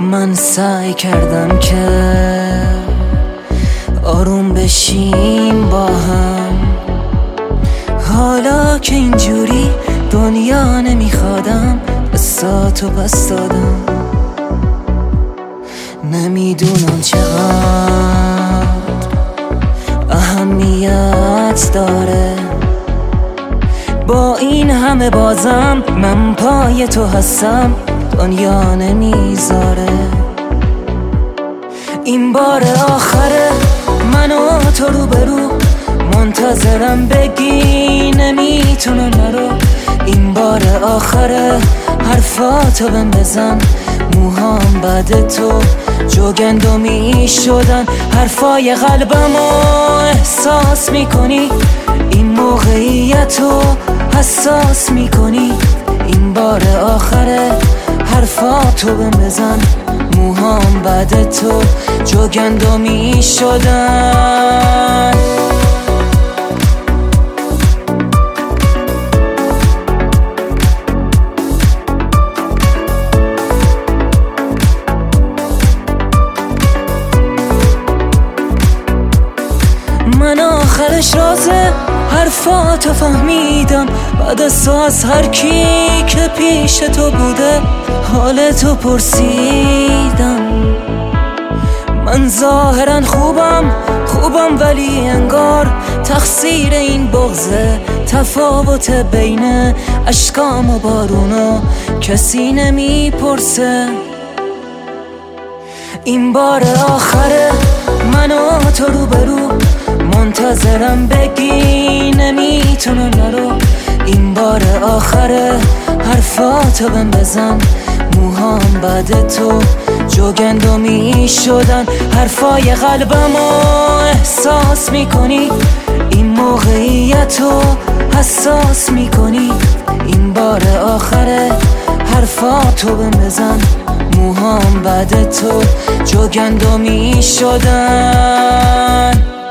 من سعی کردم که آروم بشیم با هم، حالا که اینجوری دنیا نمیخوادم قصاتو پس دادم. نمیدونم چقدر اهمیت داره با این همه بازم من پای تو هستم، دنیا نمیذاره. این بار آخره من و تو رو برو، منتظرم بگی نمیتونم نرو. این بار آخره حرفاتو بهم بزن، موهام بعد تو جوگندمی شدن. حرفای قلبمو احساس میکنی، این موقعیتو حساس میکنی. این بار آخره حرفاتو بهم بزن، موهام بعد تو جوگندمی شدن. من آخرش رازه حرفاتو فهمیدم، بعد از تو از هر کی که پیش تو بوده حالتو پرسیدم. من ظاهرا خوبم ولی انگار تقصیر این بغضه، تفاوت بین اشکام و بارونو کسی نمیپرسه. این بار آخره من و تو رو برو، منتظرم بگی نمیتونم نرو. این بار آخره حرفاتو بهم بزن، موهام بعد تو جوگندمی شدن. حرفای قلبمو احساس میکنی، این موقعیتو حساس میکنی. این بار آخره حرفاتو بهم بزن، موهام بعد تو جوگندمی شدن.